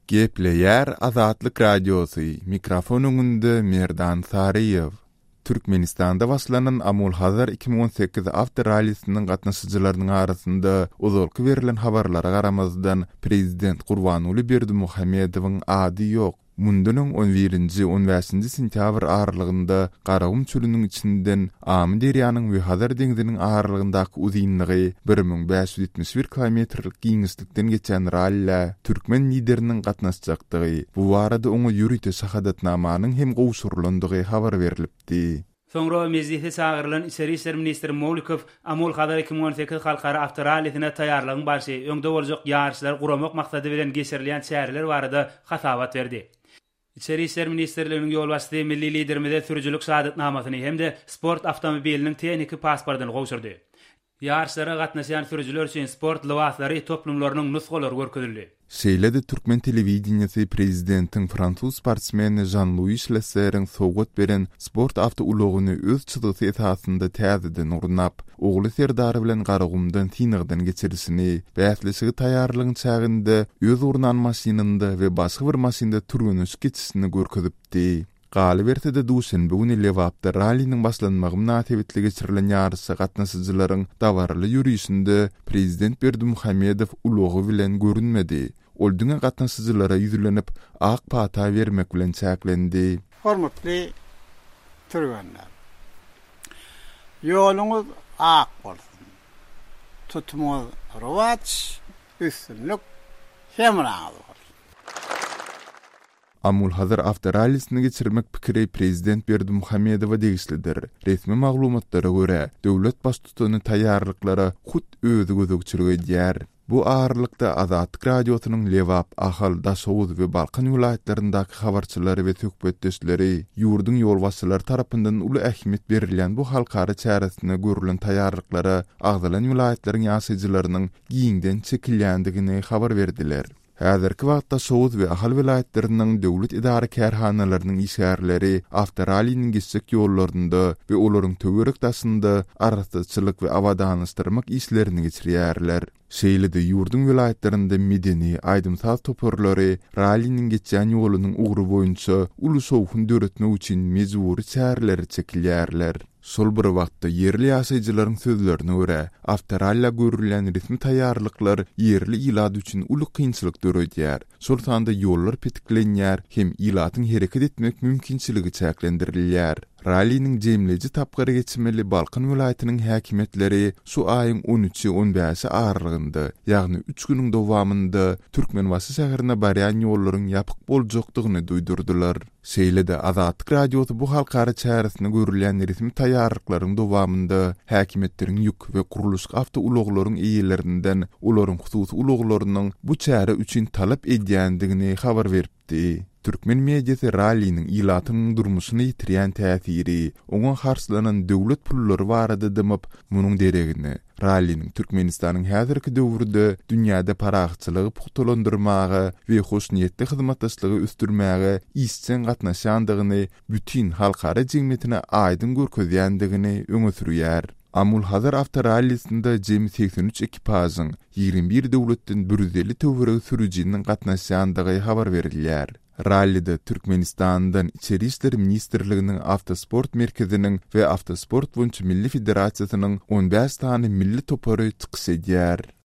Gepleyer Azatlyk Radiosu, mikrofonunda Merdan Sariyev. Türkmenistan'da başlanan Amul Hazar 2018 After Rally'sinin gatnaşyjylarynyň arasynda uzalky berilen habarlara garamazdan Prezident Gurbanuly Berdimuhammedowyň ady ýok. Mundunyň 11-nji 15-nji sentyabr aralygynda Garagum çölüniň içinden Amy derýanyň we Hazar deňiziniň aralygyndaky uzynlygy 1571 kilometrlik giňişlikden geçen rally Türkmen lideriniň gatnaşjakdygy, bu barada oňa ýürüýte şahadatnamanyň hem gowşurulandygy habar berilipdi. Soňra mezgili çağırılan İçeri işler ministri Mowlikow Amul Hazar 2018 halkara afterallysyna taýýarlygyň barşy öňde boljak ýarşylar guramak maksady bilen geçirilýän şäherler barada hasabat berdi. İçeri işler ministerliginiň ýol başçysy milli liderimize sürüjülük şahadatnamasyny hemde sport awtomobiliniň tehniki pasportyny gowşurdy. Ýarşlara gatnaşan sürüjüler üçin sport libaslary toplumlarynyň nusgalary görkezildi. Şeýle-de Türkmen telewizionyny prezidentin Fransuz sportsmeni Jean-Louis Lasserreň sowgat beren sport awtoulagyny öz çydygy esasynda täzeden urnap, ogly Serdar bilen Garagumdan Tinigden geçirisini, bäsleşigi taýýarlygyň çagynda öz urnan maşynynda we başga bir maşynda turgunyş geçişini görkezipdi. Galibertede duşen bugün Lewapda rally'nin başlanmagy münasebetli geçirilen ýarşy gatnaşyjylaryň dawarly ýürüýüşinde Prezident Berdimuhammedow ulagy bilen görünmedi. Ol düňe gatnaşyjylara ýüzlenip ak pata bermek bilen çäklendi. Hormatly türgenler. Ýoluňyz ak bolsun. Tutmagy rowaç, üstünlük hemraňyz. Amul Hazar After Rally'sini geçirmek pikiri Prezident Berdimuhammedowa degislidir. Resmi maglumatlara göre, döwlet baş tutany taýýarlyklara hut özü gözükçülük edýär. Bu ağırlıkta Azatlyk Radiosynyň Lewap, Ahal, Daşowuz we Balkan vilayetlerindäki habarçylary we söhbetdeşleri ýurdun ýolbaşçylary tarapyndan uly ähmiýet berilýän bu halkara çäresine görülen taýýarlyklara agzalan vilayetleriň ýaşaýjylarynyň giňden çekilýändigini habar berdiler. Häzirki wagtda Şowuz we Ahal vilayetlerining döwlet idara kärhanalarynyň işgärleri Afterally'nin geçjek ýollarynda we olaryň töwerek daşynda araççylyk we awadaňystyrmak işlerini geçirýärler. Şeýle-de ýurdun vilayetlerinde medeni aýdymsaz toparlary rally'nin geçen ýolunyň ugry boýunça uly şowhun döretmek üçin mejburi çäreleri çekilýärler. Şol bir wagtda yerli ýaşaýjylaryň sözlerine görä, Afterally'a görülen resmi taýýarlyklar yerli ilad üçin uly kynçylyk döredýär. Şol sanda ýollar petiklenýär hem ilatyň hereket etmek mümkinçiligi çäklendirilýär. Rally'nin jemleji tapgary geçmeli Balkan vilayetiniň häkimetleri şu aýyň 13-i 15-i aralygynda, ýagny 3 güniň dowamında Türkmenbaşy şäherine barýan ýollaryň ýapyk boljakdygyny duýdurdylar. Şeýle-de Azatlyk Radiosu bu halkara çäresine görülen resmi taýýarlyklaryň dowamında häkimetleriň ýük we kuruluş awtoulaglaryň eýelerinden olaryň hususy ulaglarynyň bu çäre üçin talap edýändigini habar beripdi. Türkmen mediasy rally'nin ilatynyň durmuşyny ýitirýän täsiri, oňa harçlanan döwlet pullary barada demap munyň deregini. Rally'nin Türkmenistanyň häzirki döwürde dünýäde paraçylygy puhtalandyrmagy we hoşniýetli hyzmatdaşlygy üstürmäge işçen gatnaşandygyny, bütün halkara jemgyýetine aýdyn görkezýändigini öňe sürýär. Amul Hazar After Rally'sinde 83 ekipasyň 21 döwletden 150 töwereg sürüjiniň gatnaşandygy habar berilýär. Rally'de Türkmenistan'dan İçeri işler ministerliginiň Avtosport merkeziniň we Avtosport boýunça milli federasiýasynyň 15 tane milli topary çykyş edýär.